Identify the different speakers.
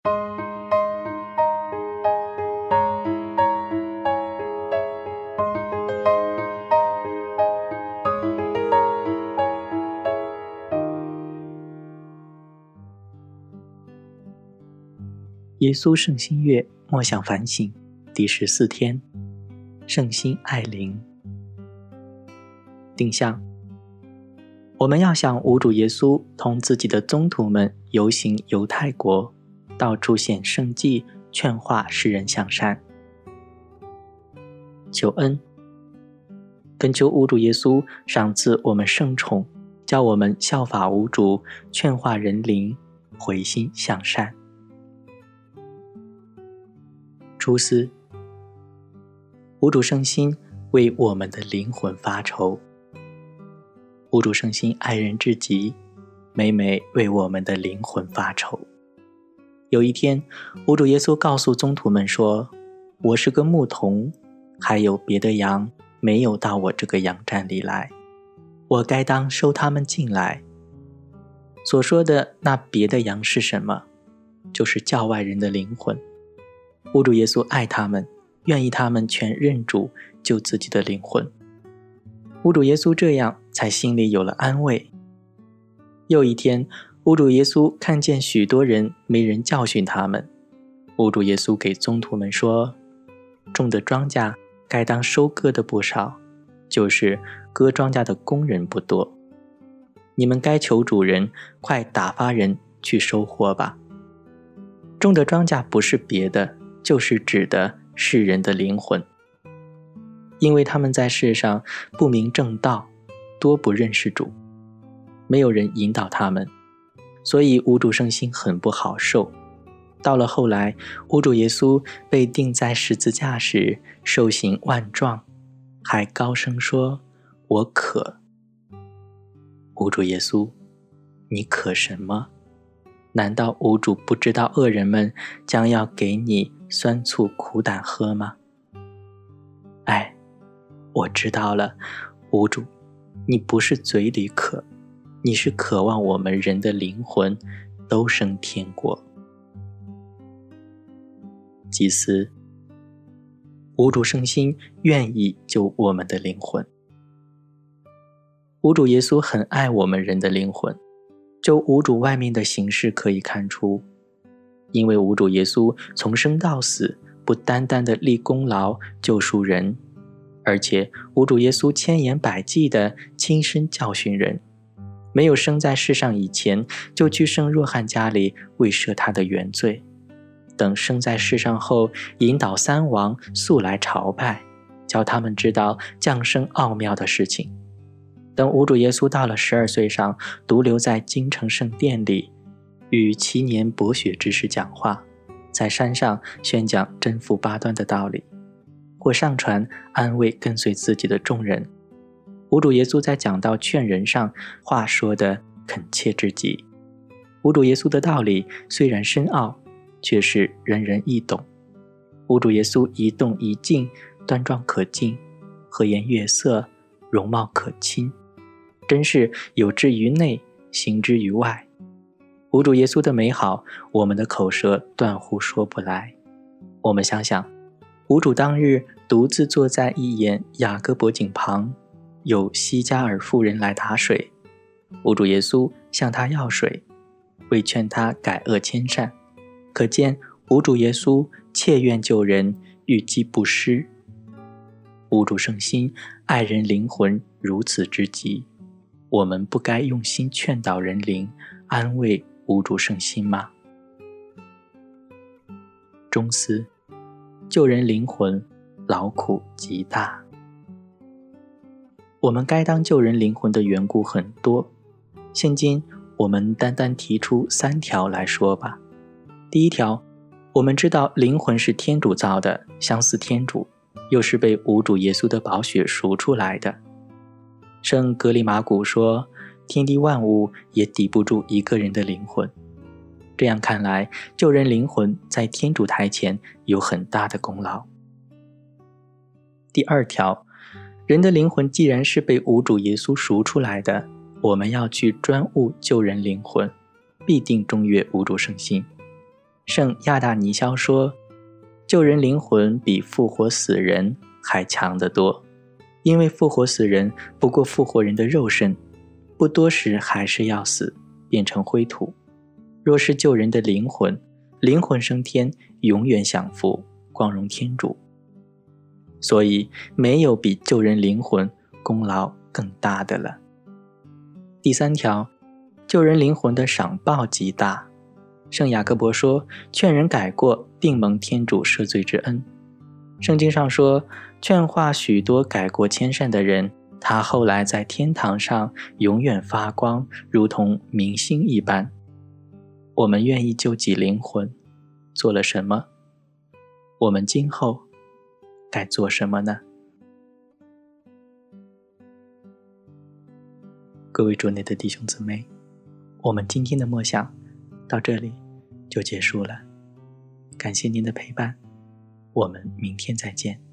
Speaker 1: 耶稣圣心月默想反省第14天，圣心爱灵。定向：我们要像无主耶稣同自己的宗徒们游行犹太国，到处显圣迹，劝化世人向善。求恩：恳求无主耶稣赏赐我们圣宠，教我们效法无主，劝化人灵，回心向善。初思：无主圣心为我们的灵魂发愁，无主圣心爱人至极，每每为我们的灵魂发愁。有一天，无主耶稣告诉宗徒们说：我是个牧童，还有别的羊没有到我这个羊站里来，我该当收他们进来。所说的那别的羊是什么？就是教外人的灵魂。无主耶稣爱他们，愿意他们全认主，救自己的灵魂。无主耶稣这样才心里有了安慰。又一天，无主耶稣看见许多人没人教训他们，无主耶稣给宗徒们说：种的庄稼该当收割的不少，就是割庄稼的工人不多。你们该求主人快打发人去收获吧。种的庄稼不是别的，就是指的世人的灵魂，因为他们在世上不明正道，多不认识主，没有人引导他们，所以无主圣心很不好受。到了后来，无主耶稣被钉在十字架时，受刑万状，还高声说：我渴。无主耶稣，你渴什么？难道无主不知道恶人们将要给你酸醋苦胆喝吗？哎，我知道了，无主，你不是嘴里渴，你是渴望我们人的灵魂都升天国。祭司：无主圣心愿意救我们的灵魂。无主耶稣很爱我们人的灵魂，就无主外面的形式可以看出，因为无主耶稣从生到死，不单单的立功劳救赎人，而且无主耶稣千言百计的亲身教训人，没有生在世上以前就去圣若翰家里为赦他的原罪，等生在世上后，引导三王速来朝拜，教他们知道降生奥妙的事情。等无主耶稣到了12岁上，独留在京城圣殿里，与7年博学之士讲话，在山上宣讲真复八端的道理，或上船安慰跟随自己的众人。无主耶稣在讲道劝人上话说得恳切之极。无主耶稣的道理虽然深奥，却是人人易懂。无主耶稣一动一静，端庄可敬，和颜悦色，容貌可亲，真是有之于内，行之于外。无主耶稣的美好，我们的口舌断乎说不来。我们想想，无主当日独自坐在一眼雅各伯井旁，有西加尔妇人来打水，无主耶稣向他要水，为劝他改恶迁善，可见无主耶稣切愿救人，欲济不施。无主圣心爱人灵魂如此之极，我们不该用心劝导人灵，安慰无主圣心吗？中思：救人灵魂劳苦极大。我们该当救人灵魂的缘故很多，现今我们单单提出3条来说吧。第一条，我们知道灵魂是天主造的，相似天主，又是被无主耶稣的宝血赎出来的。圣格里马古说，天地万物也抵不住一个人的灵魂。这样看来，救人灵魂在天主台前有很大的功劳。第二条，人的灵魂既然是被无主耶稣赎出来的，我们要去专务救人灵魂，必定中悦无主圣心。 圣亚大尼肖说，救人灵魂比复活死人还强得多，因为复活死人不过复活人的肉身，不多时还是要死，变成灰土。若是救人的灵魂，灵魂升天，永远享福，光荣天主。所以没有比救人灵魂功劳更大的了。第3条，救人灵魂的赏报极大。圣雅各伯说，劝人改过，定蒙天主赦罪之恩。圣经上说，劝化许多改过迁善的人，他后来在天堂上永远发光，如同明星一般。我们愿意救济灵魂，做了什么？我们今后该做什么呢？各位主内的弟兄姊妹，我们今天的默想到这里就结束了，感谢您的陪伴，我们明天再见。